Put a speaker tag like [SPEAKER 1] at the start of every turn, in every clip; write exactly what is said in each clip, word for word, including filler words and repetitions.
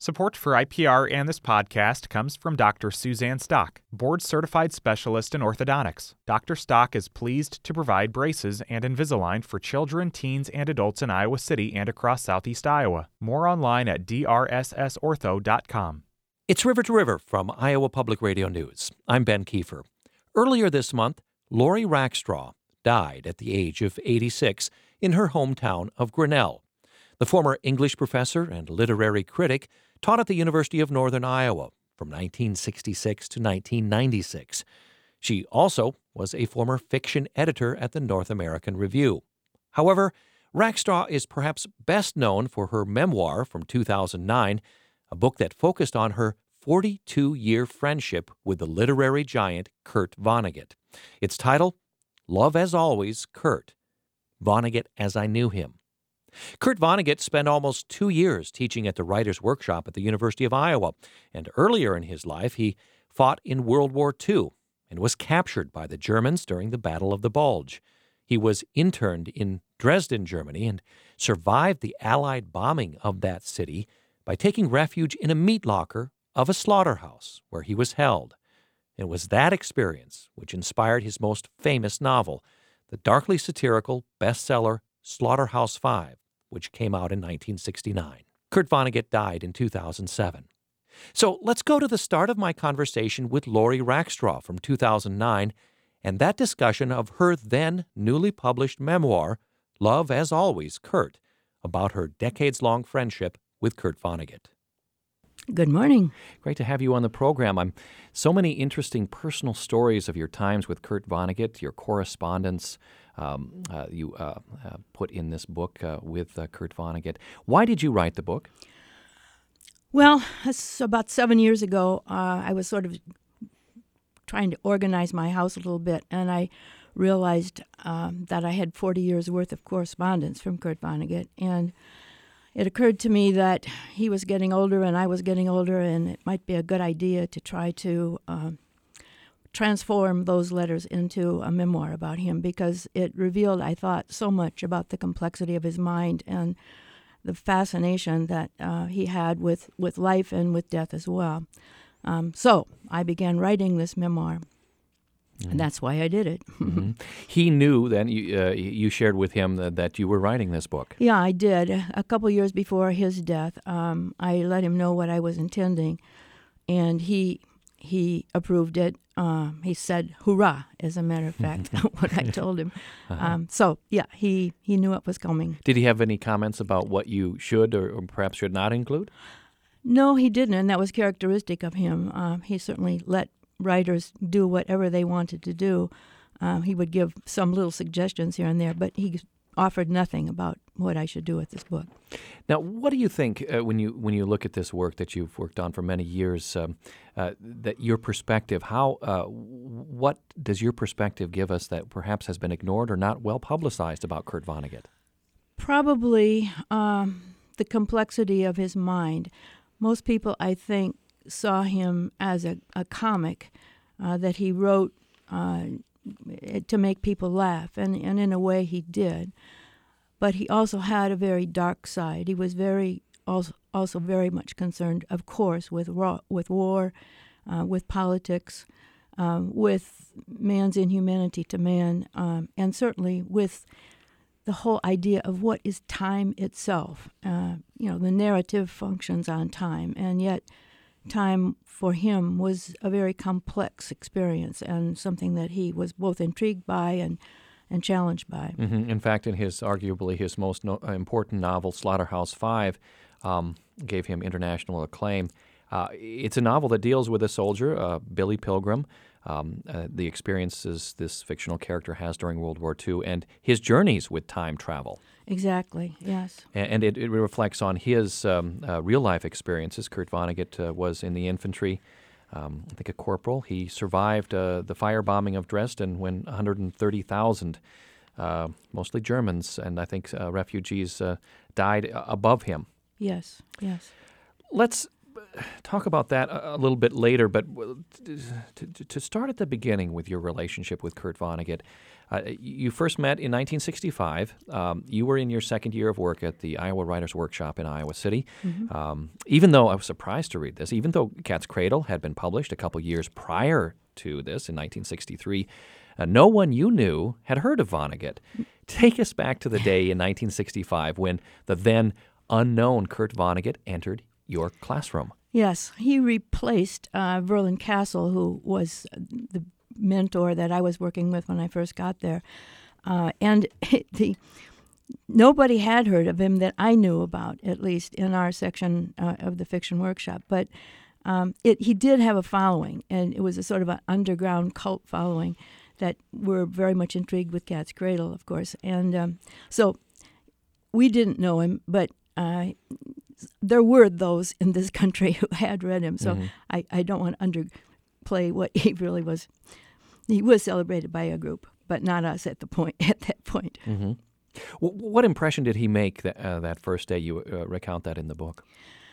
[SPEAKER 1] Support for I P R and this podcast comes from Doctor Suzanne Stock, board-certified specialist in orthodontics. Doctor Stock is pleased to provide braces and Invisalign for children, teens, and adults in Iowa City and across southeast Iowa. More online at d r s s ortho dot com.
[SPEAKER 2] It's River to River from Iowa Public Radio News. I'm Ben Kiefer. Earlier this month, Lori Rackstraw died at the age of eighty-six in her hometown of Grinnell. The former English professor and literary critic taught at the University of Northern Iowa from nineteen sixty-six to nineteen ninety-six. She also was a former fiction editor at the North American Review. However, Rackstraw is perhaps best known for her memoir from two thousand nine, a book that focused on her forty-two-year friendship with the literary giant Kurt Vonnegut. Its title, Love as Always, Kurt. Vonnegut as I Knew Him. Kurt Vonnegut spent almost two years teaching at the Writers' Workshop at the University of Iowa, and earlier in his life he fought in World War Two and was captured by the Germans during the Battle of the Bulge. He was interned in Dresden, Germany, and survived the Allied bombing of that city by taking refuge in a meat locker of a slaughterhouse where he was held. It was that experience which inspired his most famous novel, the darkly satirical bestseller Slaughterhouse-Five, which came out in nineteen sixty-nine. Kurt Vonnegut died in two thousand seven. So let's go to the start of my conversation with Lori Rackstraw from two thousand nine and that discussion of her then newly published memoir, Love as Always, Kurt, about her decades-long friendship with Kurt Vonnegut.
[SPEAKER 3] Good morning.
[SPEAKER 2] Great to have you on the program. I'm so many interesting personal stories of your times with Kurt Vonnegut, your correspondence um, uh, you uh, uh, put in this book uh, with uh, Kurt Vonnegut. Why did you write the book?
[SPEAKER 3] Well, it's about seven years ago. Uh, I was sort of trying to organize my house a little bit, and I realized um, that I had forty years' worth of correspondence from Kurt Vonnegut, and it occurred to me that he was getting older and I was getting older, and it might be a good idea to try to uh, transform those letters into a memoir about him, because it revealed, I thought, so much about the complexity of his mind and the fascination that uh, he had with, with life and with death as well. Um, so I began writing this memoir. And that's why I did it.
[SPEAKER 2] Mm-hmm. He knew then, you, uh, you shared with him that, that you were writing this book.
[SPEAKER 3] Yeah, I did. A couple years before his death, um, I let him know what I was intending, and he he approved it. Uh, he said, "Hoorah!" As a matter of fact, what I told him. Uh-huh. Um, so, yeah, he, he knew it was coming.
[SPEAKER 2] Did he have any comments about what you should or, or perhaps should not include?
[SPEAKER 3] No, he didn't, and that was characteristic of him. Uh, he certainly let writers do whatever they wanted to do. Um, he would give some little suggestions here and there, but he offered nothing about what I should do with this book.
[SPEAKER 2] Now, what do you think uh, when you when you look at this work that you've worked on for many years? Um, uh, that your perspective, how uh, what does your perspective give us that perhaps has been ignored or not well publicized about Kurt Vonnegut?
[SPEAKER 3] Probably um, the complexity of his mind. Most people, I think, saw him as a, a comic uh, that he wrote uh, to make people laugh, and, and in a way he did. But he also had a very dark side. He was very also, also very much concerned, of course, with raw, with war, uh, with politics, um, with man's inhumanity to man, um, and certainly with the whole idea of what is time itself. Uh, you know, the narrative functions on time, and yet time for him was a very complex experience and something that he was both intrigued by and, and challenged by.
[SPEAKER 2] Mm-hmm. In fact, in his arguably his most no, important novel, Slaughterhouse-Five, um, gave him international acclaim. Uh, it's a novel that deals with a soldier, uh, Billy Pilgrim, um, uh, the experiences this fictional character has during World War Two, and his journeys with time travel.
[SPEAKER 3] Exactly, yes.
[SPEAKER 2] And it, it reflects on his um, uh, real-life experiences. Kurt Vonnegut uh, was in the infantry, um, I think a corporal. He survived uh, the firebombing of Dresden when one hundred thirty thousand, uh, mostly Germans, and I think uh, refugees uh, died above him.
[SPEAKER 3] Yes, yes.
[SPEAKER 2] Let's talk about that a, a little bit later, but to, to, to start at the beginning with your relationship with Kurt Vonnegut, uh, you first met in nineteen sixty-five. Um, you were in your second year of work at the Iowa Writers Workshop in Iowa City. Mm-hmm. Um, even though I was surprised to read this, even though Cat's Cradle had been published a couple years prior to this in nineteen sixty-three, uh, no one you knew had heard of Vonnegut. Take us back to the day in nineteen sixty-five when the then unknown Kurt Vonnegut entered your classroom.
[SPEAKER 3] Yes, he replaced uh, Verlin Castle, who was the mentor that I was working with when I first got there. Uh, and the nobody had heard of him that I knew about, at least in our section uh, of the fiction workshop. But um, it, he did have a following, and it was a sort of an underground cult following that were very much intrigued with Cat's Cradle, of course. And um, so we didn't know him, but uh, there were those in this country who had read him. So mm-hmm. I, I don't want to underplay what he really was. He was celebrated by a group, but not us at the point at that point.
[SPEAKER 2] Mm-hmm. W- what impression did he make that, uh, that first day? You uh, recount that in the book.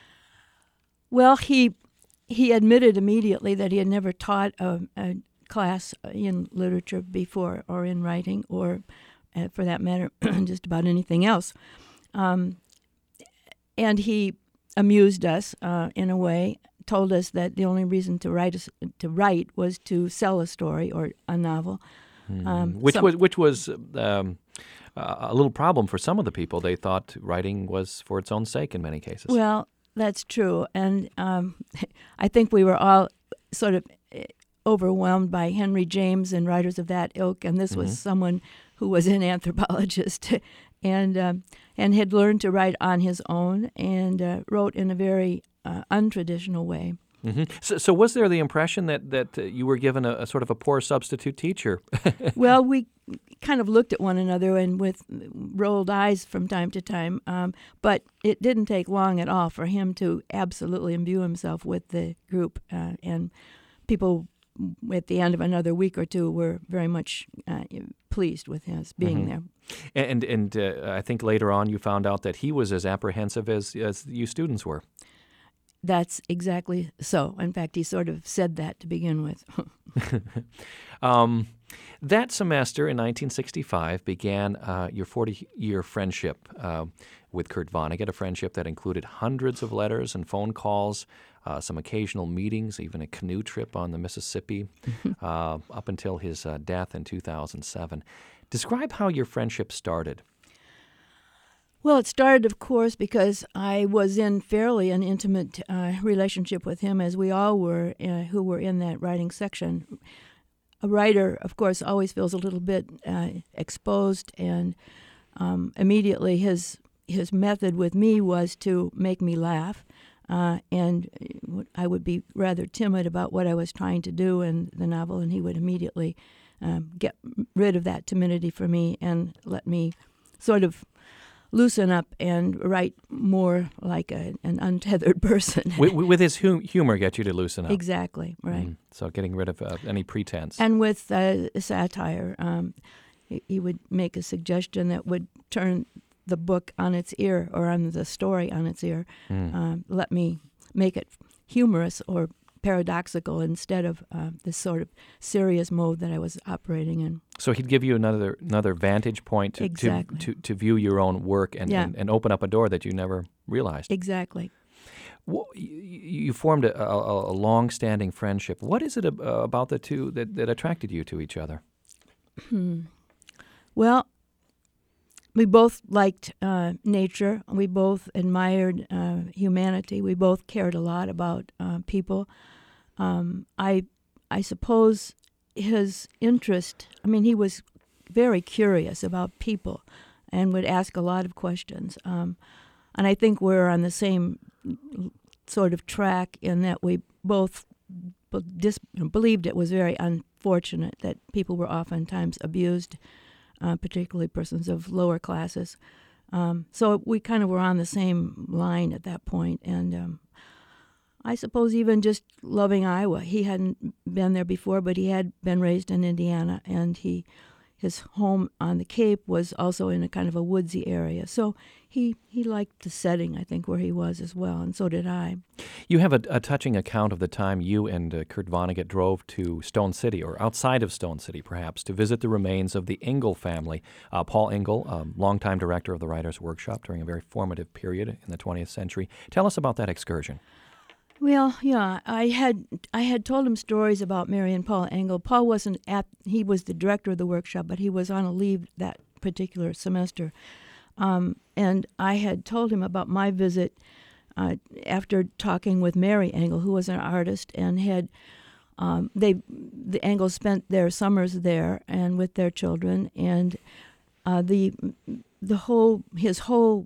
[SPEAKER 3] Well, he he admitted immediately that he had never taught a, a class in literature before, or in writing, or uh, for that matter, just about anything else. Um, and he amused us uh, in a way. Told us that the only reason to write a, to write was to sell a story or a novel,
[SPEAKER 2] mm.
[SPEAKER 3] um,
[SPEAKER 2] which
[SPEAKER 3] some,
[SPEAKER 2] was which was um, a little problem for some of the people. They thought writing was for its own sake in many cases.
[SPEAKER 3] Well, that's true, and um, I think we were all sort of overwhelmed by Henry James and writers of that ilk, and this mm-hmm. was someone who was an anthropologist and um, and had learned to write on his own, and uh, wrote in a very Uh, untraditional way.
[SPEAKER 2] Mm-hmm. So, so was there the impression that, that uh, you were given a, a sort of a poor substitute teacher?
[SPEAKER 3] Well, we kind of looked at one another and with rolled eyes from time to time, um, but it didn't take long at all for him to absolutely imbue himself with the group, uh, and people at the end of another week or two were very much uh, pleased with his being mm-hmm.
[SPEAKER 2] there. And, and uh, I think later on you found out that he was as apprehensive as, as you students were.
[SPEAKER 3] That's exactly so. In fact, he sort of said that to begin with.
[SPEAKER 2] um, that semester in nineteen sixty-five began uh, your forty-year friendship uh, with Kurt Vonnegut, a friendship that included hundreds of letters and phone calls, uh, some occasional meetings, even a canoe trip on the Mississippi, uh, up until his uh, death in two thousand seven. Describe how your friendship started.
[SPEAKER 3] Well, it started, of course, because I was in fairly an intimate uh, relationship with him, as we all were, uh, who were in that writing section. A writer, of course, always feels a little bit uh, exposed, and um, immediately his his method with me was to make me laugh, uh, and I would be rather timid about what I was trying to do in the novel, and he would immediately um, get rid of that timidity for me and let me sort of loosen up and write more like a, an untethered person.
[SPEAKER 2] with, with his hum- humor get you to loosen up.
[SPEAKER 3] Exactly, right.
[SPEAKER 2] Mm. So getting rid of uh, any pretense.
[SPEAKER 3] And with uh, satire, um, he, he would make a suggestion that would turn the book on its ear, or on the story on its ear. Mm. Uh, let me make it humorous or paradoxical instead of uh, this sort of serious mode that I was operating in.
[SPEAKER 2] So he'd give you another another vantage point to
[SPEAKER 3] exactly.
[SPEAKER 2] to, to, to view your own work and,
[SPEAKER 3] yeah.
[SPEAKER 2] and, and open up a door that you never realized.
[SPEAKER 3] Exactly.
[SPEAKER 2] Well, you, you formed a, a, a long-standing friendship. What is it uh, about the two that, that attracted you to each other?
[SPEAKER 3] Hmm. Well, we both liked uh, nature. We both admired uh, humanity. We both cared a lot about uh, people. Um, I, I suppose his interest, I mean, he was very curious about people and would ask a lot of questions. Um, and I think we're on the same sort of track in that we both be- dis- believed it was very unfortunate that people were oftentimes abused, Uh, particularly persons of lower classes. Um, so we kind of were on the same line at that point. And um, I suppose even just loving Iowa. He hadn't been there before, but he had been raised in Indiana, and he his home on the Cape was also in a kind of a woodsy area. So he, he liked the setting, I think, where he was as well, and so did I.
[SPEAKER 2] You have a, a touching account of the time you and uh, Kurt Vonnegut drove to Stone City, or outside of Stone City, perhaps, to visit the remains of the Engel family. Uh, Paul Engel, um, longtime director of the Writers' Workshop during a very formative period in the twentieth century. Tell us about that excursion.
[SPEAKER 3] Well, yeah, I had I had told him stories about Mary and Paul Engel. Paul wasn't at, he was the director of the workshop, but he was on a leave that particular semester. Um, and I had told him about my visit uh, after talking with Mary Engel, who was an artist, and had um, they the Engels spent their summers there and with their children, and uh, the the whole his whole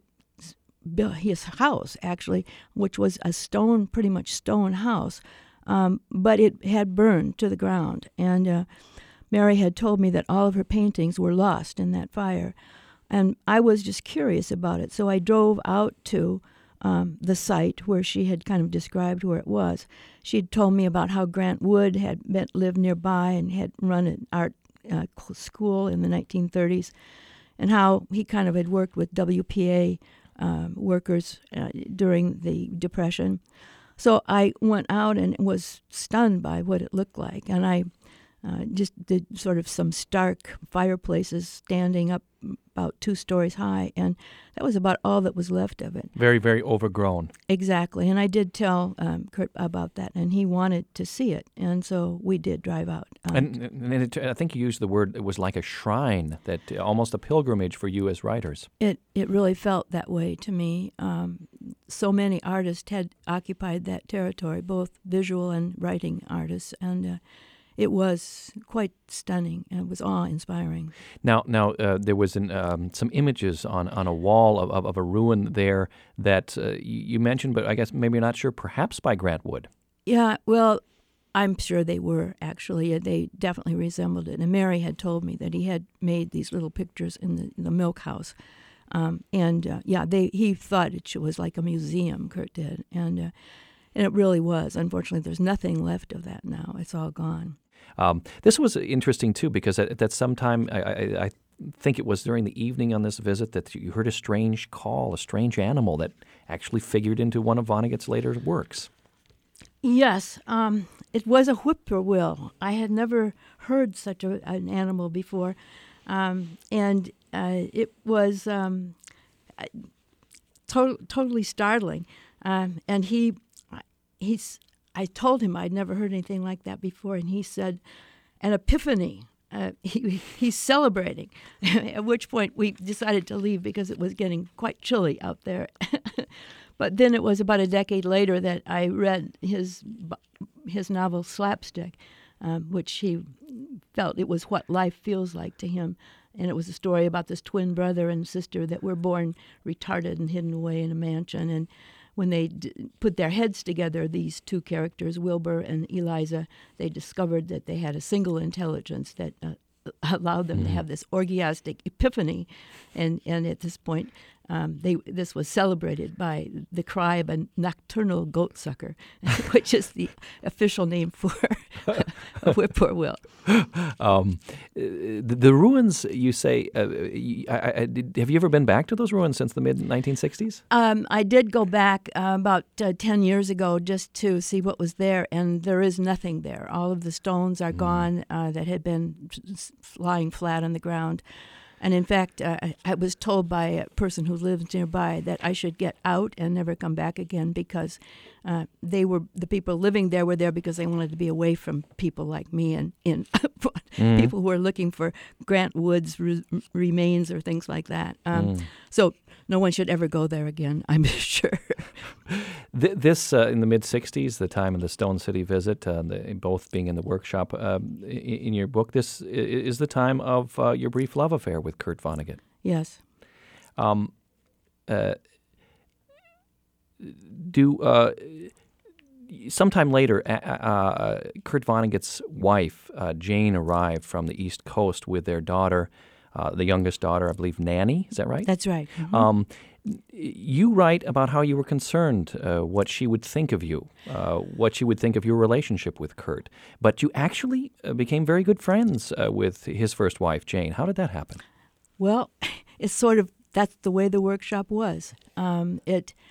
[SPEAKER 3] his house actually, which was a stone, pretty much stone house, um, but it had burned to the ground, and uh, Mary had told me that all of her paintings were lost in that fire. And I was just curious about it, so I drove out to um, the site where she had kind of described where it was. She had told me about how Grant Wood had been, lived nearby and had run an art uh, school in the nineteen thirties, and how he kind of had worked with W P A um, workers uh, during the Depression. So I went out and was stunned by what it looked like, and I uh, just did sort of some stark fireplaces standing up about two stories high, and that was about all that was left of it.
[SPEAKER 2] Very, very overgrown.
[SPEAKER 3] Exactly, and I did tell um, Kurt about that, and he wanted to see it, and so we did drive out. Um,
[SPEAKER 2] and and it, I think you used the word, it was like a shrine, that almost a pilgrimage for you as writers.
[SPEAKER 3] It it really felt that way to me. Um, so many artists had occupied that territory, both visual and writing artists, and uh, it was quite stunning, and it was awe-inspiring.
[SPEAKER 2] Now, now uh, there was an, um, some images on, on a wall of, of, of a ruin there that uh, you mentioned, but I guess maybe you're not sure, perhaps by Grant Wood.
[SPEAKER 3] Yeah, well, I'm sure they were, actually. They definitely resembled it. And Mary had told me that he had made these little pictures in the, in the milk house. Um, and, uh, yeah, they he thought it was like a museum, Kurt did. And, uh, and it really was. Unfortunately, there's nothing left of that now. It's all gone.
[SPEAKER 2] Um, this was interesting, too, because at, at some time, I, I, I think it was during the evening on this visit that you heard a strange call, a strange animal that actually figured into one of Vonnegut's later works.
[SPEAKER 3] Yes, um, it was a whippoorwill. I had never heard such a, an animal before, um, and uh, it was um, to- totally startling. Um, and he, he's. I told him I'd never heard anything like that before, and he said, an epiphany. Uh, he, he's celebrating, at which point we decided to leave because it was getting quite chilly out there. But then it was about a decade later that I read his his novel Slapstick, um, which he felt it was what life feels like to him. And it was a story about this twin brother and sister that were born retarded and hidden away in a mansion. And when they d- put their heads together, these two characters, Wilbur and Eliza, they discovered that they had a single intelligence that uh, allowed them mm. to have this orgiastic epiphany. And, and at this point, um, they this was celebrated by the cry of a nocturnal goatsucker, which is the official name for a whippoorwill.
[SPEAKER 2] Um, the, the ruins, you say, uh, I, I, did, have you ever been back to those ruins since the mid nineteen sixties?
[SPEAKER 3] Um, I did go back uh, about uh, ten years ago just to see what was there, and there is nothing there. All of the stones are mm. gone uh, that had been lying flat on the ground. And in fact, uh, I was told by a person who lives nearby that I should get out and never come back again because uh, they were the people living there were there because they wanted to be away from people like me and, and mm. people who were looking for Grant Wood's re- remains or things like that. Um, mm. So no one should ever go there again, I'm sure.
[SPEAKER 2] Th- this, uh, in the mid-sixties, the time of the Stone City visit, uh, the, both being in the workshop, uh, in, in your book, this is the time of uh, your brief love affair with Kurt Vonnegut.
[SPEAKER 3] Yes.
[SPEAKER 2] Um, uh, do uh, sometime later, uh, uh, Kurt Vonnegut's wife, uh, Jane, arrived from the East Coast with their daughter, uh, the youngest daughter, I believe, Nanny. Is that right?
[SPEAKER 3] That's right. Mm-hmm.
[SPEAKER 2] Um, you write about how you were concerned uh, what she would think of you, uh, what she would think of your relationship with Kurt. But you actually uh, became very good friends uh, with his first wife, Jane. How did that happen?
[SPEAKER 3] Well, it's sort of, that's the way the workshop was. Um, it,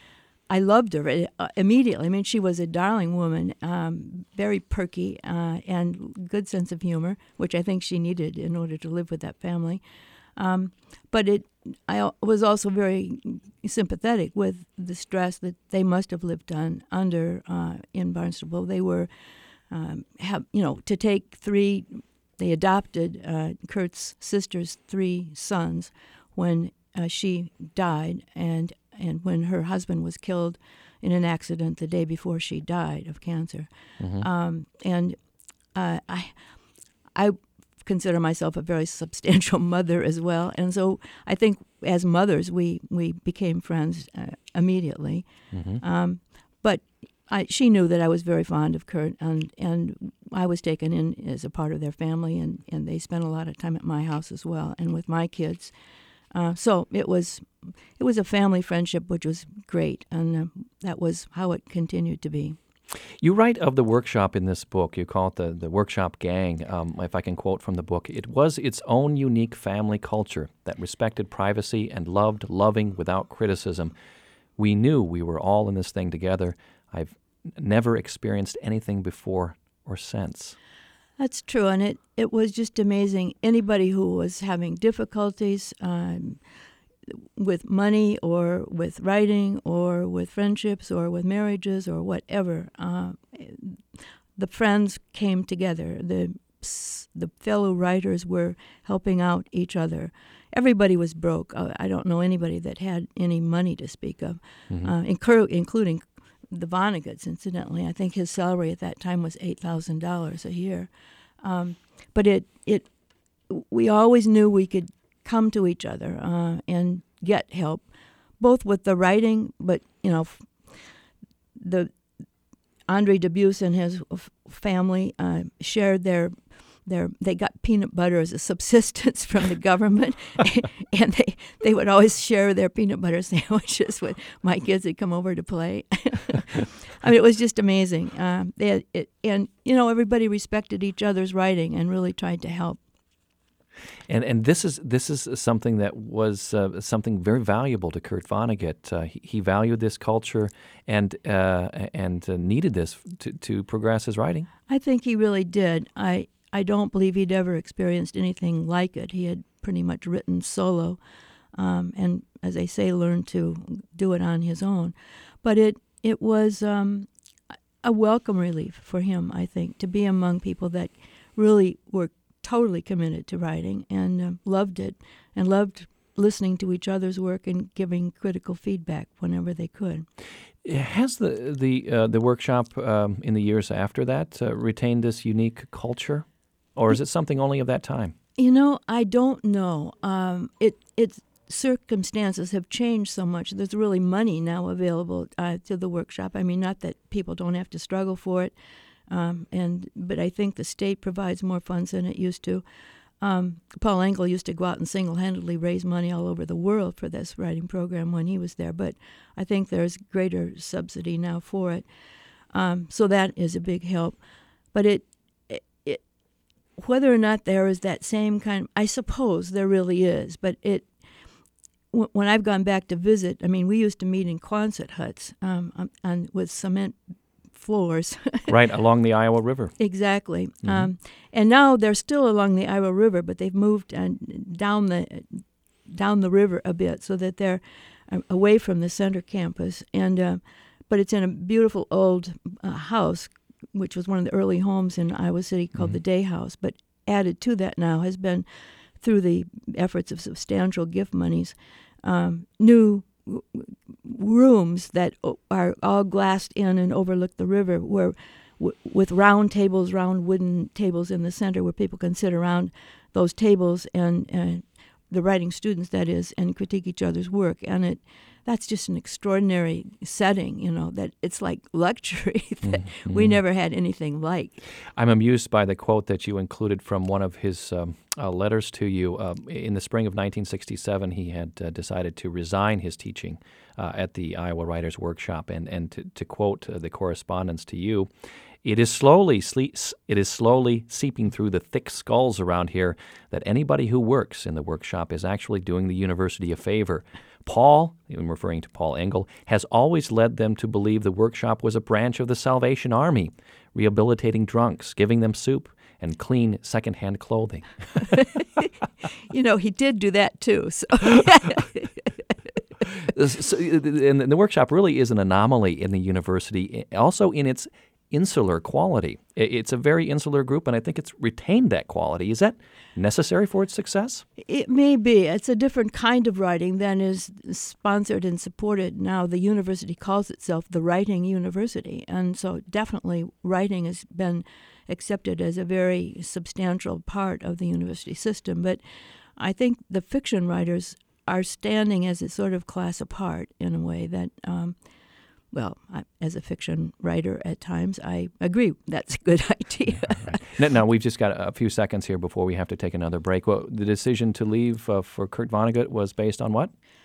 [SPEAKER 3] I loved her uh, immediately. I mean, she was a darling woman, um, very perky, uh, and good sense of humor, which I think she needed in order to live with that family. Um, but it, I was also very sympathetic with the stress that they must have lived on under uh, in Barnstable. They were, um, have you know, to take three. They adopted uh, Kurt's sister's three sons when uh, she died, and and when her husband was killed in an accident the day before she died of cancer. Mm-hmm. Um, and uh, I, I consider myself a very substantial mother as well, and so I think as mothers we we became friends uh, immediately. Mm-hmm. Um, but I, she knew that I was very fond of Kurt, and and I was taken in as a part of their family, and, and they spent a lot of time at my house as well, and with my kids. Uh, so it was it was a family friendship, which was great, and uh, that was how it continued to be.
[SPEAKER 2] You write of the workshop in this book. You call it the, the workshop gang. Um, if I can quote from the book, it was its own unique family culture that respected privacy and loved loving without criticism. We knew we were all in this thing together. I've never experienced anything before or since.
[SPEAKER 3] That's true, and it, it was just amazing. Anybody who was having difficulties um, with money or with writing or with friendships or with marriages or whatever, uh, the friends came together. The the fellow writers were helping out each other. Everybody was broke. Uh, I don't know anybody that had any money to speak of, mm-hmm. uh, incur- including the Vonnegut's, incidentally. I think his salary at that time was eight thousand dollars a year. Um, but it it we always knew we could come to each other uh, and get help, both with the writing, but, you know, f- the Andre Dubus and his f- family uh, shared their Their, they got peanut butter as a subsistence from the government, and they, they would always share their peanut butter sandwiches with my kids that come over to play. I mean, it was just amazing. Um, they had it, and, you know, everybody respected each other's writing and really tried to help.
[SPEAKER 2] And and this is this is something that was uh, something very valuable to Kurt Vonnegut. Uh, he, he valued this culture and uh, and uh, needed this to, to progress his writing.
[SPEAKER 3] I think he really did. I I don't believe he'd ever experienced anything like it. He had pretty much written solo, um, and as I say, learned to do it on his own. But it it was um, a welcome relief for him, I think, to be among people that really were totally committed to writing and uh, loved it and loved listening to each other's work and giving critical feedback whenever they could.
[SPEAKER 2] Has the the uh, the workshop um, in the years after that uh, retained this unique culture, or is it something only of that time?
[SPEAKER 3] You know, I don't know. Um, it it's circumstances have changed so much. There's really money now available uh, to the workshop. I mean, not that people don't have to struggle for it, um, and but I think the state provides more funds than it used to. Um, Paul Engel used to go out and single-handedly raise money all over the world for this writing program when he was there, but I think there's greater subsidy now for it. Um, so that is a big help. But it, it, it, whether or not there is that same kind, I suppose there really is, but it, w- when I've gone back to visit, I mean, we used to meet in Quonset huts um, on, on, with cement floors.
[SPEAKER 2] Right, along the Iowa River.
[SPEAKER 3] Exactly.
[SPEAKER 2] Mm-hmm.
[SPEAKER 3] Um, and now they're still along the Iowa River, but they've moved uh, down the down the river a bit so that they're uh, away from the center campus. And uh, but it's in a beautiful old uh, house, which was one of the early homes in Iowa City called mm-hmm. the Day House. But added to that now has been, through the efforts of substantial gift monies, um, new rooms that are all glassed in and overlook the river, where w- with round tables, round wooden tables in the center, where people can sit around those tables and uh, the writing students, that is, and critique each other's work. And it that's just an extraordinary setting, you know, that it's like luxury that mm-hmm. we never had anything like.
[SPEAKER 2] I'm amused by the quote that you included from one of his um, uh, letters to you. Uh, in the spring of nineteen sixty-seven, he had uh, decided to resign his teaching uh, at the Iowa Writers Workshop. And, and to, to quote uh, the correspondence to you, It is slowly sle- it is slowly seeping through the thick skulls around here that anybody who works in the workshop is actually doing the university a favor. Paul, I'm referring to Paul Engel, has always led them to believe the workshop was a branch of the Salvation Army, rehabilitating drunks, giving them soup, and clean secondhand clothing.
[SPEAKER 3] You know, he did do that too. So.
[SPEAKER 2] So, and the workshop really is an anomaly in the university, also in its insular quality. It's a very insular group, and I think it's retained that quality. Is that necessary for its success?
[SPEAKER 3] It may be. It's a different kind of writing than is sponsored and supported now. The university calls itself the Writing University, and so definitely writing has been accepted as a very substantial part of the university system. But I think the fiction writers are standing as a sort of class apart in a way that, um, well, I, as a fiction writer at times, I agree that's a good idea.
[SPEAKER 2] Yeah, right. now, now, we've just got a few seconds here before we have to take another break. Well, the decision to leave uh, for Kurt Vonnegut was based on what?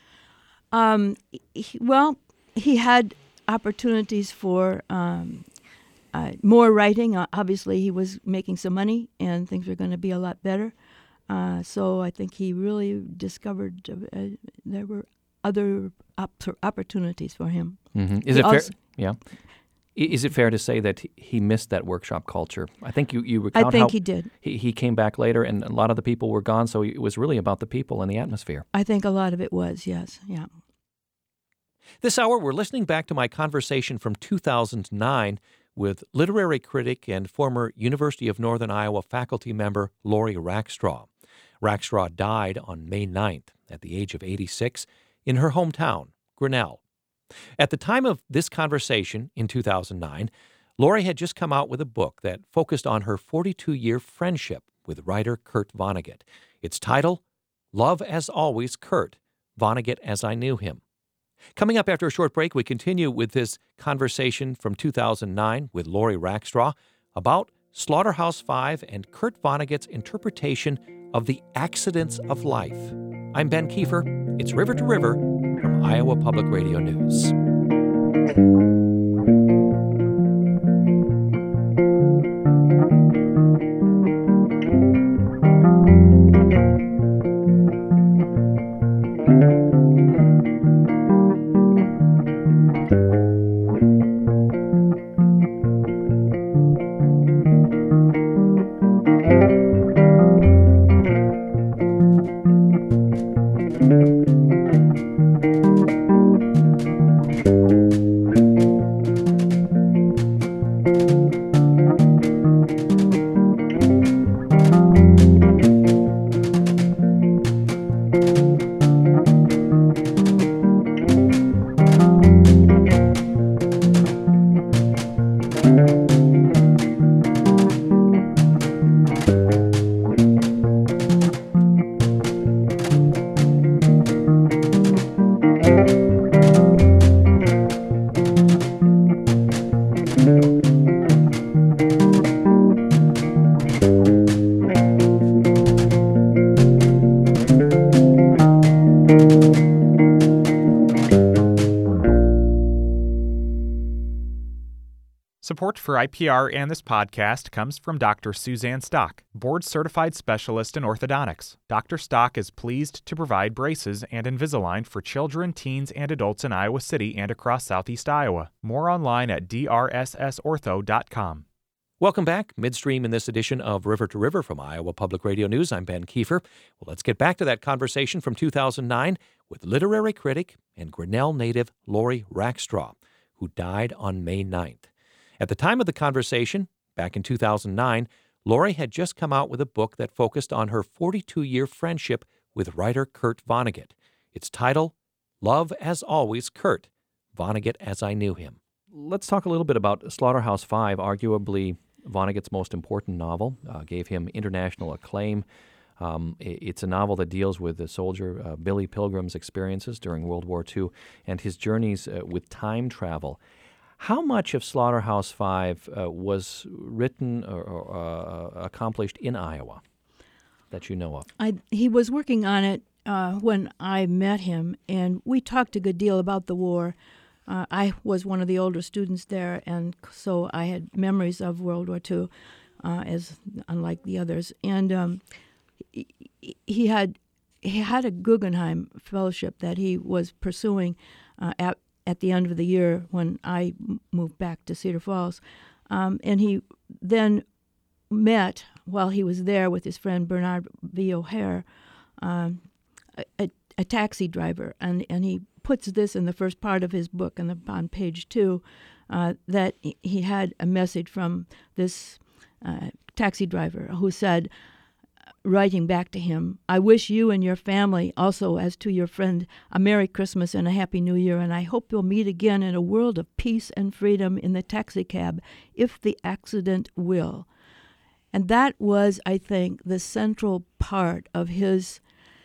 [SPEAKER 3] Um, he, well, he had opportunities for um, uh, more writing. Uh, obviously, he was making some money, and things were going to be a lot better. Uh, so I think he really discovered uh, there were other op- opportunities for him.
[SPEAKER 2] Mm-hmm. Is
[SPEAKER 3] he
[SPEAKER 2] it fair?
[SPEAKER 3] also,
[SPEAKER 2] Yeah. Is it fair to say that he missed that workshop culture? I think you, you recount
[SPEAKER 3] I think
[SPEAKER 2] how
[SPEAKER 3] he did.
[SPEAKER 2] He, he came back later, and a lot of the people were gone, so it was really about the people and the atmosphere.
[SPEAKER 3] I think a lot of it was, yes, yeah.
[SPEAKER 2] This hour, we're listening back to my conversation from two thousand nine with literary critic and former University of Northern Iowa faculty member Lori Rackstraw. Rackstraw died on May ninth at the age of eighty-six in her hometown, Grinnell. At the time of this conversation in two thousand nine, Lori had just come out with a book that focused on her forty-two-year friendship with writer Kurt Vonnegut. Its title, Love as Always, Kurt, Vonnegut as I Knew Him. Coming up after a short break, we continue with this conversation from two thousand nine with Lori Rackstraw about Slaughterhouse-Five and Kurt Vonnegut's interpretation of the accidents of life. I'm Ben Kiefer. It's River to River from Iowa Public Radio News.
[SPEAKER 1] Support for I P R and this podcast comes from Doctor Suzanne Stock, board-certified specialist in orthodontics. Doctor Stock is pleased to provide braces and Invisalign for children, teens, and adults in Iowa City and across southeast Iowa. More online at d r s s ortho dot com.
[SPEAKER 2] Welcome back. Midstream in this edition of River to River from Iowa Public Radio News, I'm Ben Kiefer. Well, let's get back to that conversation from two thousand nine with literary critic and Grinnell native Lori Rackstraw, who died on May ninth. At the time of the conversation, back in two thousand nine, Lori had just come out with a book that focused on her forty-two-year friendship with writer Kurt Vonnegut. Its title, Love as Always, Kurt, Vonnegut as I Knew Him. Let's talk a little bit about Slaughterhouse-Five, arguably Vonnegut's most important novel, uh, gave him international acclaim. Um, it's a novel that deals with the soldier uh, Billy Pilgrim's experiences during World War Two and his journeys uh, with time travel. How much of Slaughterhouse-Five uh, was written or, or uh, accomplished in Iowa that you know of?
[SPEAKER 3] I, he was working on it uh, when I met him, and we talked a good deal about the war. Uh, I was one of the older students there, and so I had memories of World War Two, uh, as unlike the others. And um, he, he had he had a Guggenheim Fellowship that he was pursuing uh, at at the end of the year when I m- moved back to Cedar Falls, um, and he then met while he was there with his friend Bernard V. O'Hare, um, a, a, a taxi driver, and and he puts this in the first part of his book, and on page two, uh, that he had a message from this uh, taxi driver who said, writing back to him, "I wish you and your family, also as to your friend, a Merry Christmas and a Happy New Year, and I hope you'll meet again in a world of peace and freedom in the taxicab, if the accident will." And that was, I think, the central part of his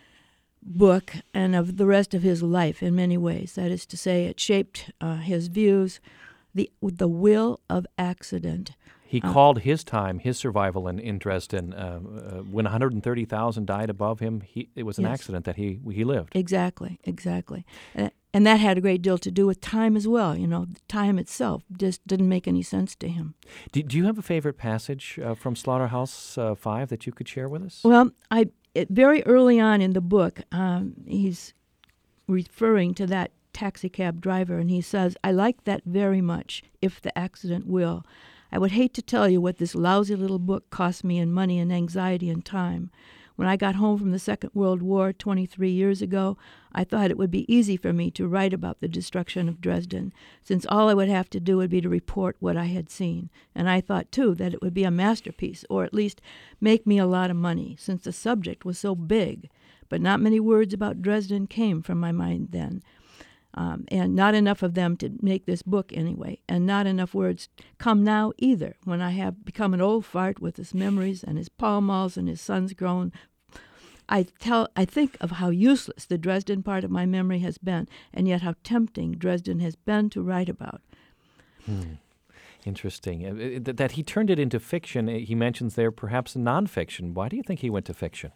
[SPEAKER 3] book and of the rest of his life in many ways. That is to say, it shaped uh, his views, the the will of accident.
[SPEAKER 2] He uh, called his time, his survival in, in Dresden, uh, uh, when one hundred thirty thousand died above him, he, it was an yes. accident that he he lived.
[SPEAKER 3] Exactly, exactly. Uh, and that had a great deal to do with time as well. You know, time itself just didn't make any sense to him.
[SPEAKER 2] Do, do you have a favorite passage uh, from Slaughterhouse uh, Five that you could share with us?
[SPEAKER 3] Well, I it, very early on in the book, um, he's referring to that taxicab driver, and he says, "I like that very much, if the accident will. I would hate to tell you what this lousy little book cost me in money and anxiety and time. When I got home from the Second World War twenty-three years ago, I thought it would be easy for me to write about the destruction of Dresden, since all I would have to do would be to report what I had seen. And I thought, too, that it would be a masterpiece, or at least make me a lot of money, since the subject was so big. But not many words about Dresden came from my mind then. Um, and not enough of them to make this book anyway, and not enough words come now either, when I have become an old fart with his memories and his Pall Malls and his sons grown. I tell, I think of how useless the Dresden part of my memory has been, and yet how tempting Dresden has been to write about."
[SPEAKER 2] Hmm. Interesting. Uh, that he turned it into fiction, he mentions there perhaps nonfiction. Why do you think he went to fiction?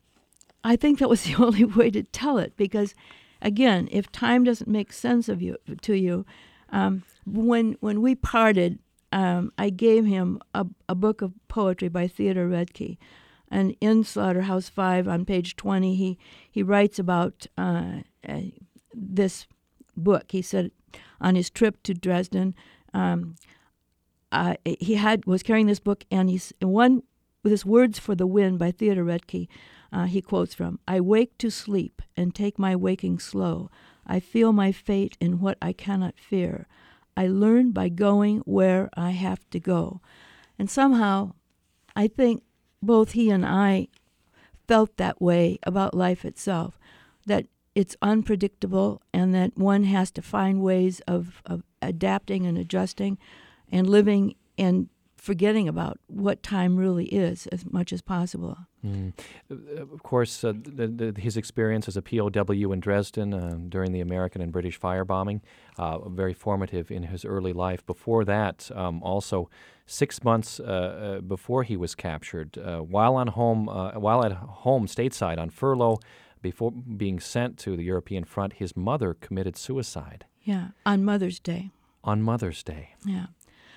[SPEAKER 3] I think that was the only way to tell it, because again, if time doesn't make sense of you to you, um, when when we parted, um, I gave him a, a book of poetry by Theodore Redke, and in Slaughterhouse Five on page twenty, he he writes about uh, uh, this book. He said on his trip to Dresden, um, uh, he had was carrying this book, and he's one this Words for the Wind by Theodore Redke. Uh, he quotes from, "I wake to sleep and take my waking slow. I feel my fate in what I cannot fear. I learn by going where I have to go." And somehow, I think both he and I felt that way about life itself, that it's unpredictable and that one has to find ways of, of adapting and adjusting and living and forgetting about what time really is as much as possible.
[SPEAKER 2] Mm. Of course, uh, the, the, his experience as a P O W in Dresden uh, during the American and British firebombing, uh, very formative in his early life. Before that, um, also six months uh, uh, before he was captured, uh, while on home, uh, while at home stateside on furlough, before being sent to the European front, his mother committed suicide.
[SPEAKER 3] Yeah, on Mother's Day.
[SPEAKER 2] On Mother's Day.
[SPEAKER 3] Yeah.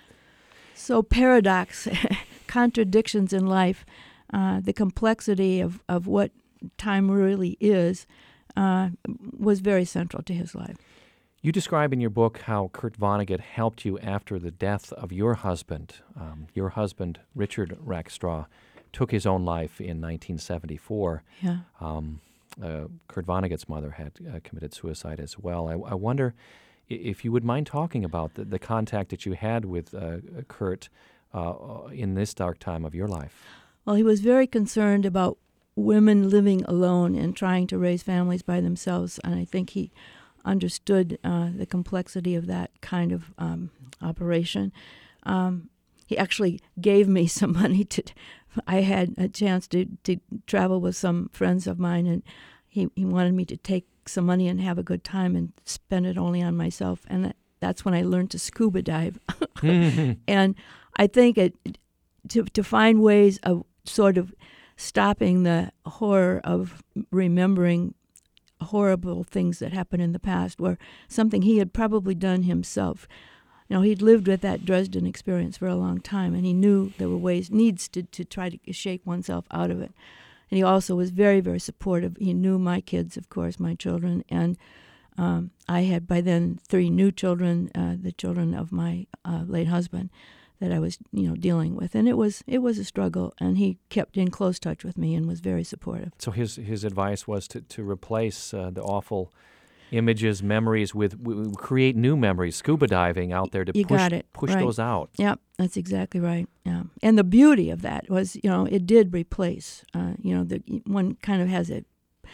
[SPEAKER 3] So paradox, contradictions in life, uh, the complexity of, of what time really is, uh, was very central to his life.
[SPEAKER 2] You describe in your book how Kurt Vonnegut helped you after the death of your husband. Um, your husband, Richard Rackstraw, took his own life in nineteen seventy-four.
[SPEAKER 3] Yeah.
[SPEAKER 2] Um, uh, Kurt Vonnegut's mother had uh, committed suicide as well. I, I wonder if you would mind talking about the, the contact that you had with uh, Kurt uh, in this dark time of your life.
[SPEAKER 3] Well, he was very concerned about women living alone and trying to raise families by themselves, and I think he understood uh, the complexity of that kind of um, operation. Um, he actually gave me some money to. I had a chance to, to travel with some friends of mine, and he, he wanted me to take some money and have a good time and spend it only on myself. And that, that's when I learned to scuba dive. And I think it to to find ways of sort of stopping the horror of remembering horrible things that happened in the past, were something he had probably done himself. You know, he'd lived with that Dresden experience for a long time, and he knew there were ways, needs to, to try to shake oneself out of it. and he also was very, very supportive. He knew my kids, of course, my children, and um, I had by then three new children, uh, the children of my uh, late husband, that I was, you know, dealing with, and it was it was a struggle. And he kept in close touch with me and was very supportive.
[SPEAKER 2] So his his advice was to to replace uh, the awful images, memories with w- create new memories. Scuba diving out there to
[SPEAKER 3] you
[SPEAKER 2] push
[SPEAKER 3] got it.
[SPEAKER 2] push
[SPEAKER 3] right.
[SPEAKER 2] those out.
[SPEAKER 3] Yep, that's exactly right. Yeah, and the beauty of that was, you know, it did replace. Uh, you know, that one kind of has a,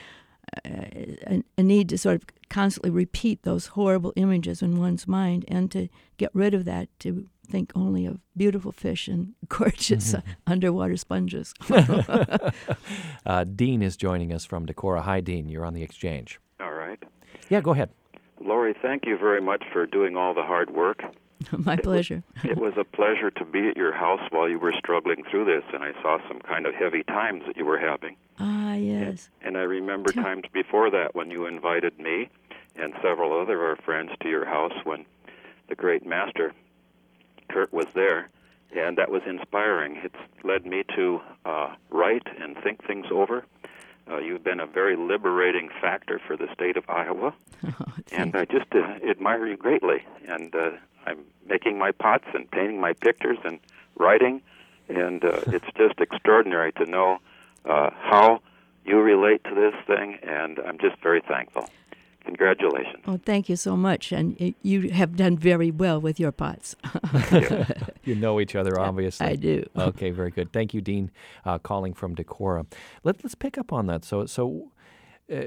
[SPEAKER 3] a a need to sort of constantly repeat those horrible images in one's mind, and to get rid of that, to think only of beautiful fish and gorgeous uh, underwater sponges.
[SPEAKER 2] uh, Dean is joining us from Decorah. Hi, Dean. You're on the Exchange.
[SPEAKER 4] All right.
[SPEAKER 2] Yeah, go ahead.
[SPEAKER 4] Lori, thank you very much for doing all the hard work.
[SPEAKER 3] My pleasure.
[SPEAKER 4] It was a pleasure to be at your house while you were struggling through this, and I saw some kind of heavy times that you were having.
[SPEAKER 3] Ah, yes.
[SPEAKER 4] And, and I remember times before that when you invited me and several other of our friends to your house when the great master, Kurt, was there, and that was inspiring. It's led me to uh, write and think things over. Uh, you've been a very liberating factor for the state of Iowa,
[SPEAKER 3] Oh,
[SPEAKER 4] and I just uh, admire you greatly. And uh, I'm making my pots and painting my pictures and writing, and uh, it's just extraordinary to know uh, how you relate to this thing, and I'm just very thankful. Congratulations.
[SPEAKER 3] Oh, thank you so much, and y- you have done very well with your pots.
[SPEAKER 2] You know each other, obviously.
[SPEAKER 3] I do.
[SPEAKER 2] Okay, very good. Thank you, Dean, uh, calling from Decorah. Let, let's pick up on that. So, so uh,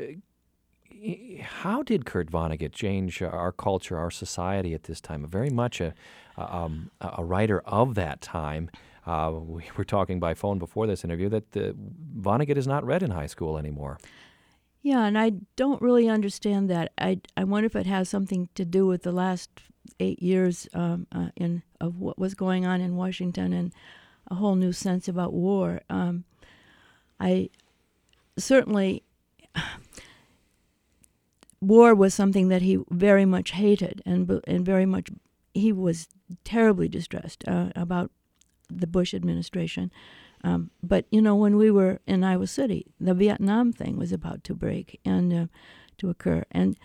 [SPEAKER 2] how did Kurt Vonnegut change our culture, our society at this time? Very much a, um, a writer of that time. Uh, we were talking by phone before this interview that uh, Vonnegut is not read in high school anymore.
[SPEAKER 3] Yeah, and I don't really understand that. I, I wonder if it has something to do with the last eight years um, uh, in of what was going on in Washington and a whole new sense about war. Um, I certainly, war was something that he very much hated, and and very much he was terribly distressed uh, about the Bush administration. Um, but, you know, when we were in Iowa City, the Vietnam thing was about to break and uh, to occur. And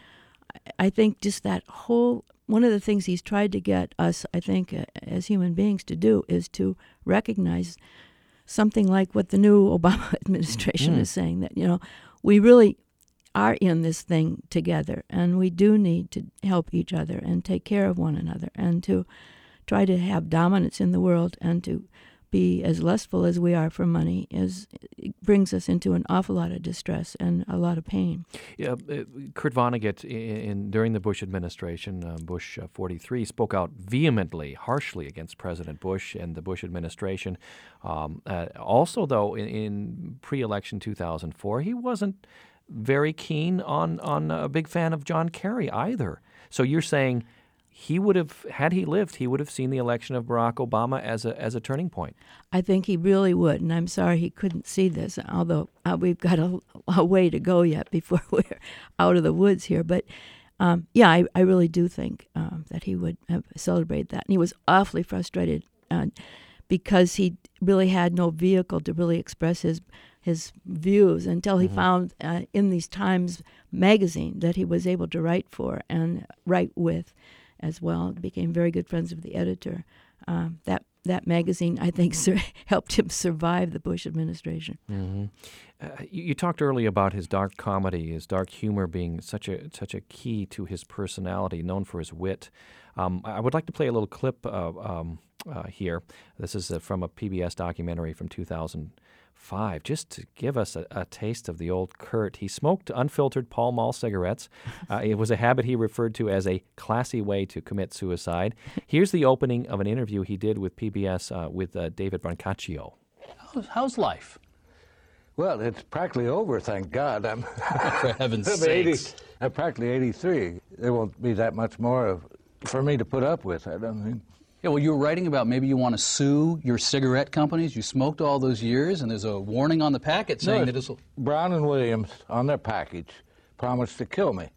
[SPEAKER 3] I think just that whole, one of the things he's tried to get us, I think, uh, as human beings to do is to recognize something like what the new Obama administration mm. is saying, that, you know, we really are in this thing together, and we do need to help each other and take care of one another, and to try to have dominance in the world, and to be as lustful as we are for money is it brings us into an awful lot of distress and a lot of pain.
[SPEAKER 2] Yeah, uh, Kurt Vonnegut, in, in during the Bush administration, uh, Bush uh, forty-three, spoke out vehemently, harshly against President Bush and the Bush administration. Um, uh, also, though, in, in pre-election two thousand four, he wasn't very keen on on a big fan of John Kerry either. So you're saying he would have, had he lived, he would have seen the election of Barack Obama as a as a turning point.
[SPEAKER 3] I think he really would, and I'm sorry he couldn't see this, although uh, we've got a, a way to go yet before we're out of the woods here. But, um, yeah, I, I really do think um, that he would have celebrated that. And he was awfully frustrated uh, because he really had no vehicle to really express his his views until he mm-hmm. found uh, in these Times magazine that he was able to write for and write with as well. Became very good friends with the editor. Um, that that magazine, I think, sur- helped him survive the Bush administration.
[SPEAKER 2] Mm-hmm. Uh, you, you talked earlier about his dark comedy, his dark humor being such a such a key to his personality, known for his wit. Um, I would like to play a little clip uh, um, uh, here. This is uh, from a P B S documentary from two thousand five, just to give us a, a taste of the old Kurt. He smoked unfiltered Pall Mall cigarettes. Uh, it was a habit he referred to as a classy way to commit suicide. Here's the opening of an interview he did with P B S uh, with uh, David Brancaccio.
[SPEAKER 5] How's, how's life?
[SPEAKER 6] Well, it's practically over, thank God. I'm,
[SPEAKER 5] For heaven's
[SPEAKER 6] I'm,
[SPEAKER 5] sakes.
[SPEAKER 6] eighty, I'm practically eighty-three. There won't be that much more of, for me to put up with, I don't think.
[SPEAKER 5] Yeah, well, you were writing about maybe you want to sue your cigarette companies. You smoked all those years, and there's a warning on the packet saying
[SPEAKER 6] no,
[SPEAKER 5] that it's...
[SPEAKER 6] Brown and Williams, on their package, promised to kill me.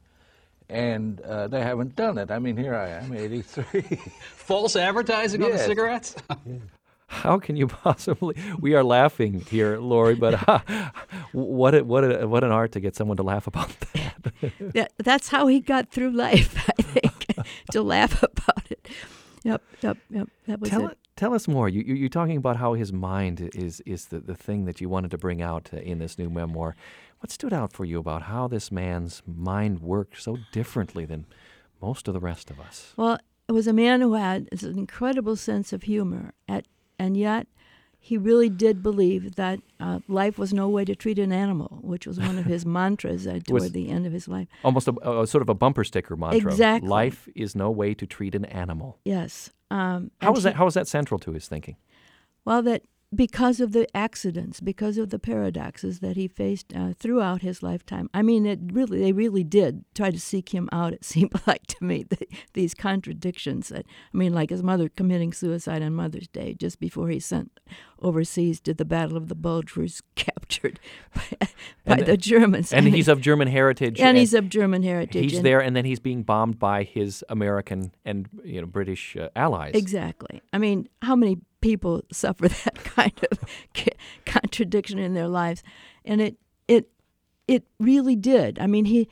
[SPEAKER 6] And uh, they haven't done it. I mean, here I am, eighty-three.
[SPEAKER 5] False advertising yes. on the cigarettes?
[SPEAKER 6] Yeah.
[SPEAKER 2] How can you possibly? We are laughing here, Lori, but uh, what a, what a, what an art to get someone to laugh about that.
[SPEAKER 3] that that's how he got through life, I think, to laugh about it. Yep, yep, yep. That was
[SPEAKER 2] tell
[SPEAKER 3] it.
[SPEAKER 2] Tell us more. You, you, you're talking about how his mind is is the, the thing that you wanted to bring out uh, in this new memoir. What stood out for you about how this man's mind worked so differently than most of the rest of us?
[SPEAKER 3] Well, it was a man who had an incredible sense of humor, at, and yet he really did believe that uh, life was no way to treat an animal, which was one of his mantras uh, toward the end of his life.
[SPEAKER 2] Almost a, a sort of a bumper sticker mantra.
[SPEAKER 3] Exactly.
[SPEAKER 2] Life is no way to treat an animal.
[SPEAKER 3] Yes. Um,
[SPEAKER 2] how was
[SPEAKER 3] he,
[SPEAKER 2] that? How was that central to his thinking?
[SPEAKER 3] Well, that because of the accidents, because of the paradoxes that he faced uh, throughout his lifetime. I mean, it really, they really did try to seek him out. It seemed like to me the, these contradictions. That, I mean, like his mother committing suicide on Mother's Day just before he sent overseas to the Battle of the Bulge, where he's captured by, by the Germans.
[SPEAKER 2] And
[SPEAKER 3] I mean,
[SPEAKER 2] he's of German heritage.
[SPEAKER 3] And, and he's of German heritage.
[SPEAKER 2] He's
[SPEAKER 3] and
[SPEAKER 2] there, and then he's being bombed by his American and you know British uh, allies.
[SPEAKER 3] Exactly. I mean, how many people suffer that kind of contradiction in their lives, and it it it really did. I mean, he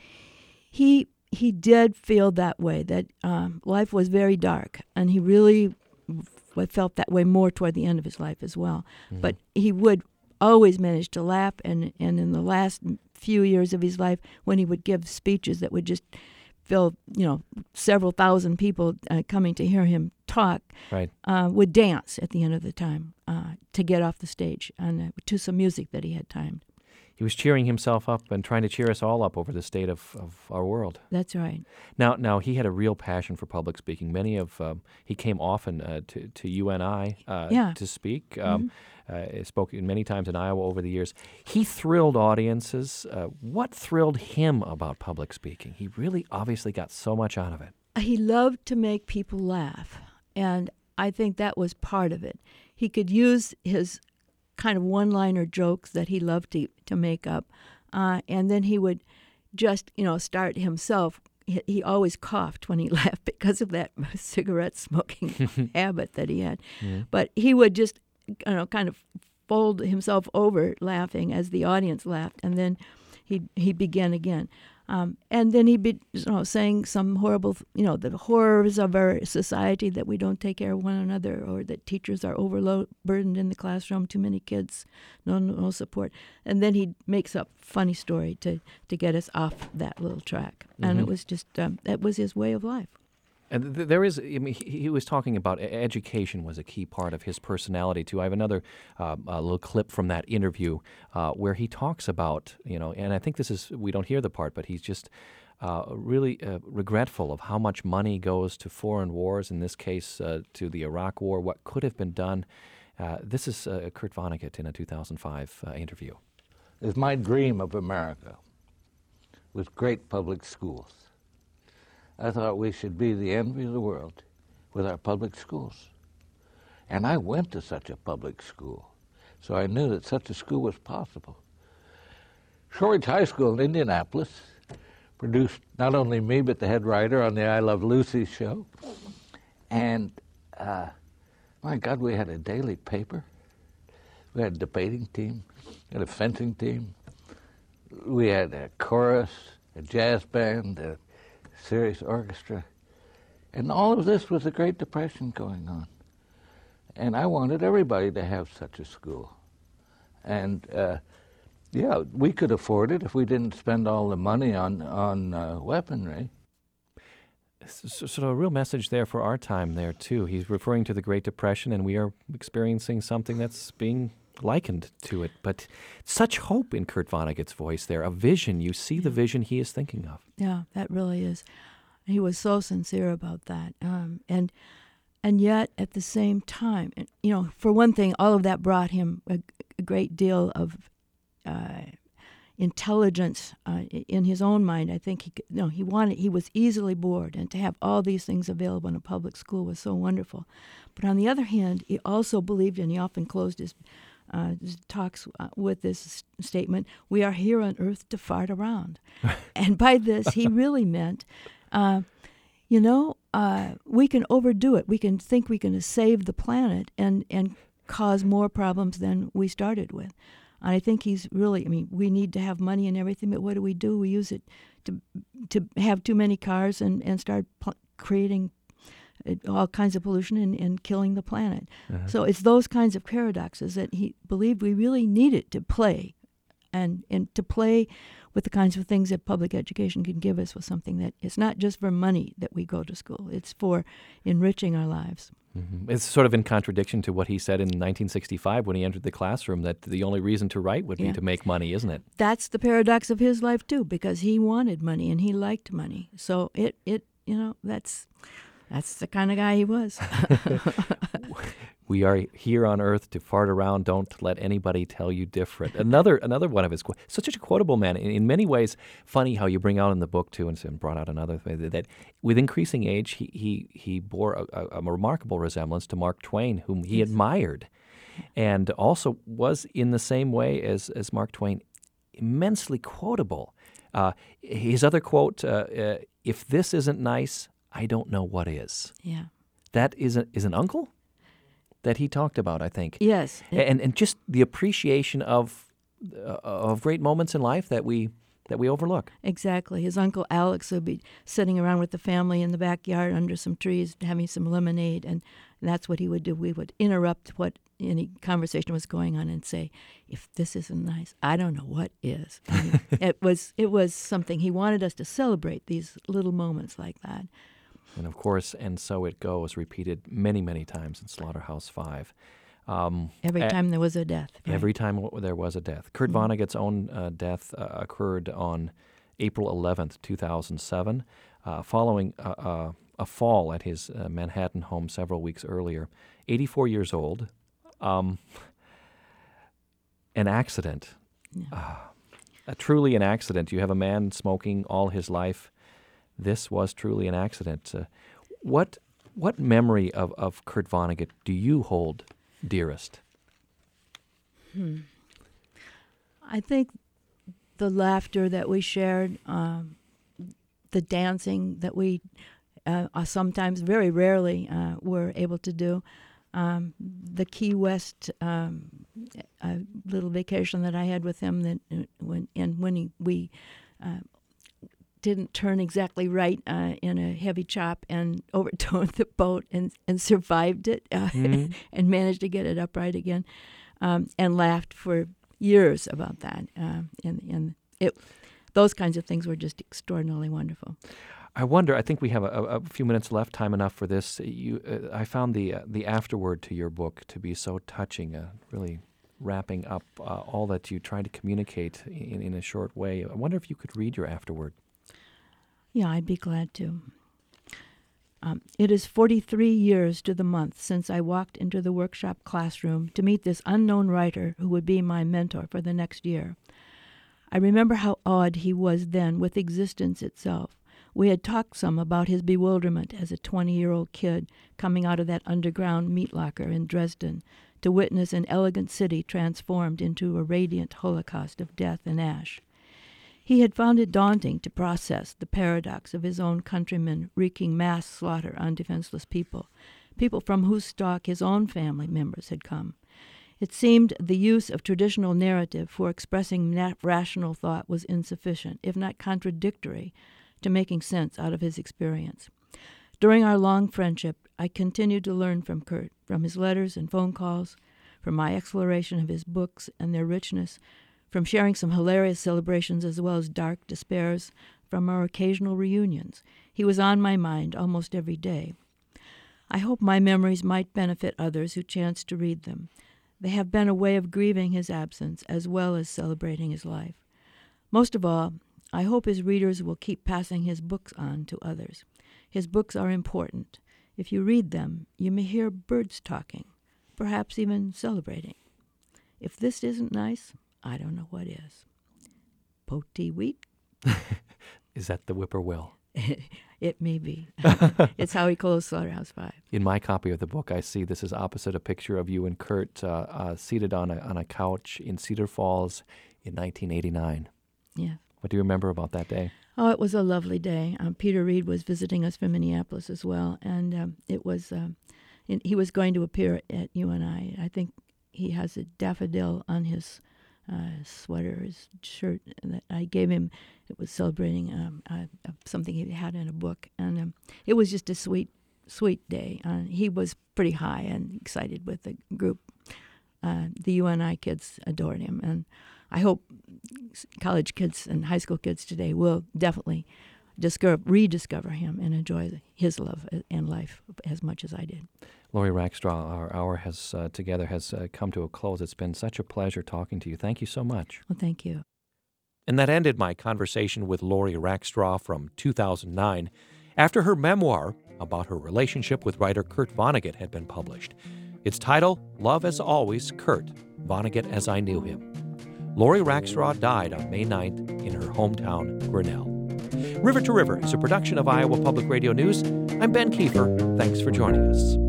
[SPEAKER 3] he he did feel that way, that um, life was very dark, and he really f- felt that way more toward the end of his life as well. Mm-hmm. But he would always manage to laugh, and and in the last few years of his life, when he would give speeches that would just fill, you know, several thousand people uh, coming to hear him talk,
[SPEAKER 2] right.
[SPEAKER 3] uh, would dance at the end of the time uh, to get off the stage and uh, to some music that he had timed.
[SPEAKER 2] He was cheering himself up and trying to cheer us all up over the state of, of our world.
[SPEAKER 3] That's right.
[SPEAKER 2] Now, now he had a real passion for public speaking. Many of um, he came often uh, to to you and I uh,
[SPEAKER 3] yeah.
[SPEAKER 2] to speak. Um, mm-hmm. uh, spoke many times in Iowa over the years. He thrilled audiences. Uh, what thrilled him about public speaking? He really obviously got so much out of it.
[SPEAKER 3] He loved to make people laugh, and I think that was part of it. He could use his kind of one-liner jokes that he loved to to make up, uh, and then he would just, you know, start himself. He, he always coughed when he laughed because of that cigarette smoking habit that he had. Yeah. But he would just, you know, kind of fold himself over laughing as the audience laughed, and then he he began again. Um, and then he'd be, you know, saying some horrible, you know, the horrors of our society, that we don't take care of one another, or that teachers are overburdened in the classroom, too many kids, no no support. And then he'd make up funny story to, to get us off that little track. Mm-hmm. And it was just, um, that was his way of life.
[SPEAKER 2] And th- there is, I mean, he, he was talking about education was a key part of his personality, too. I have another uh, a little clip from that interview uh, where he talks about, you know, and I think this is, we don't hear the part, but he's just uh, really uh, regretful of how much money goes to foreign wars, in this case uh, to the Iraq War, what could have been done. Uh, this is uh, Kurt Vonnegut in a two thousand five uh, interview.
[SPEAKER 6] It's my dream of America with great public schools. I thought we should be the envy of the world with our public schools. And I went to such a public school, so I knew that such a school was possible. Shorridge High School in Indianapolis produced not only me, but the head writer on the I Love Lucy show. And, uh, my God, we had a daily paper. We had a debating team, we had a fencing team. We had a chorus, a jazz band, a serious orchestra, and all of this was the Great Depression going on. And I wanted everybody to have such a school. And uh, yeah, we could afford it if we didn't spend all the money on, on uh, weaponry.
[SPEAKER 2] So, so a real message there for our time there, too. He's referring to the Great Depression, and we are experiencing something that's being likened to it. But such hope in Kurt Vonnegut's voice there, a vision. You see the vision he is thinking of.
[SPEAKER 3] Yeah, that really is. He was so sincere about that. Um, and and yet, at the same time, you know, for one thing, all of that brought him a, a great deal of uh, intelligence uh, in his own mind. I think he could, you know, he wanted, he was easily bored, and to have all these things available in a public school was so wonderful. But on the other hand, he also believed, and he often closed his Uh, talks uh, with this statement, "We are here on earth to fart around." And by this, he really meant, uh, you know, uh, we can overdo it. We can think we can save the planet and, and cause more problems than we started with. And I think he's really, I mean, we need to have money and everything, but what do we do? We use it to to have too many cars and, and start pl- creating all kinds of pollution and, and killing the planet. Uh-huh. So it's those kinds of paradoxes that he believed we really needed to play, and, and to play with the kinds of things that public education can give us was something that it's not just for money that we go to school. It's for enriching our lives.
[SPEAKER 2] Mm-hmm. It's sort of in contradiction to what he said in nineteen sixty-five when he entered the classroom, that the only reason to write would be
[SPEAKER 3] yeah.
[SPEAKER 2] to make money, isn't it?
[SPEAKER 3] That's the paradox of his life, too, because he wanted money and he liked money. So it, it you know, that's... That's the kind of guy he was.
[SPEAKER 2] We are here on earth to fart around. Don't let anybody tell you different. Another another one of his quotes. Such a quotable man. In, in many ways, funny how you bring out in the book, too, and brought out another thing, that, that with increasing age, he he, he bore a, a, a remarkable resemblance to Mark Twain, whom he yes. admired, and also was in the same way as, as Mark Twain, immensely quotable. Uh, his other quote, uh, uh, if this isn't nice, I don't know what is.
[SPEAKER 3] Yeah.
[SPEAKER 2] That is, a, is an uncle that he talked about, I think.
[SPEAKER 3] Yes.
[SPEAKER 2] And and just the appreciation of uh, of great moments in life that we that we overlook.
[SPEAKER 3] Exactly. His uncle Alex would be sitting around with the family in the backyard under some trees having some lemonade, and that's what he would do. We would interrupt what any conversation was going on and say, if this isn't nice, I don't know what is. I mean, it was it was something. He wanted us to celebrate these little moments like that.
[SPEAKER 2] And of course, And So It Goes, repeated many, many times in Slaughterhouse Five. Um,
[SPEAKER 3] every time there was a death. Right?
[SPEAKER 2] Every time w- there was a death. Kurt mm-hmm. Vonnegut's own uh, death uh, occurred on April eleventh, two thousand seven, uh, following a, a, a fall at his uh, Manhattan home several weeks earlier. eighty-four years old. Um, an accident.
[SPEAKER 3] Yeah.
[SPEAKER 2] Uh, a, truly an accident. You have a man smoking all his life. This was truly an accident. Uh, what what memory of, of Kurt Vonnegut do you hold dearest?
[SPEAKER 3] Hmm. I think the laughter that we shared, um, the dancing that we uh, sometimes, very rarely, uh, were able to do, um, the Key West um, a little vacation that I had with him, that uh, when and when he, we. Uh, didn't turn exactly right uh, in a heavy chop and overturned the boat and, and survived it uh, mm-hmm. and managed to get it upright again, um, and laughed for years about that. Uh, and and it, those kinds of things were just extraordinarily wonderful.
[SPEAKER 2] I wonder. I think we have a, a few minutes left. Time enough for this. You, uh, I found the uh, the afterword to your book to be so touching. Uh, really wrapping up uh, all that you tried to communicate in, in a short way. I wonder if you could read your afterword.
[SPEAKER 3] Yeah, I'd be glad to. Um, it is forty-three years to the month since I walked into the workshop classroom to meet this unknown writer who would be my mentor for the next year. I remember how awed he was then with existence itself. We had talked some about his bewilderment as a twenty-year-old kid coming out of that underground meat locker in Dresden to witness an elegant city transformed into a radiant holocaust of death and ash. He had found it daunting to process the paradox of his own countrymen wreaking mass slaughter on defenseless people, people from whose stock his own family members had come. It seemed the use of traditional narrative for expressing nat- rational thought was insufficient, if not contradictory, to making sense out of his experience. During our long friendship, I continued to learn from Kurt, from his letters and phone calls, from my exploration of his books and their richness, from sharing some hilarious celebrations as well as dark despairs, from our occasional reunions. He was on my mind almost every day. I hope my memories might benefit others who chance to read them. They have been a way of grieving his absence as well as celebrating his life. Most of all, I hope his readers will keep passing his books on to others. His books are important. If you read them, you may hear birds talking, perhaps even celebrating. If this isn't nice, I don't know what is. Potee wheat?
[SPEAKER 2] Is that the whippoorwill?
[SPEAKER 3] It may be. It's how he closed Slaughterhouse Five.
[SPEAKER 2] In my copy of the book, I see this is opposite a picture of you and Kurt uh, uh, seated on a on a couch in Cedar Falls in nineteen eighty-nine.
[SPEAKER 3] Yeah.
[SPEAKER 2] What do you remember about that day?
[SPEAKER 3] Oh, it was a lovely day. Um, Peter Reed was visiting us from Minneapolis as well, and um, it was um, and he was going to appear at U N I. I think he has a daffodil on his uh, sweater, his shirt that I gave him. It was celebrating um, uh, something he had in a book, and um, it was just a sweet, sweet day. Uh, he was pretty high and excited with the group. Uh, the U N I kids adored him, and I hope college kids and high school kids today will definitely discover, rediscover him and enjoy his love and life as much as I did.
[SPEAKER 2] Lori Rackstraw, our hour has uh, together has uh, come to a close. It's been such a pleasure talking to you. Thank you so much.
[SPEAKER 3] Well, thank you.
[SPEAKER 2] And that ended my conversation with Lori Rackstraw from two thousand nine, after her memoir about her relationship with writer Kurt Vonnegut had been published. Its title, Love as Always, Kurt, Vonnegut as I Knew Him. Lori Rackstraw died on May ninth in her hometown, Grinnell. River to River is a production of Iowa Public Radio News. I'm Ben Kiefer. Thanks for joining us.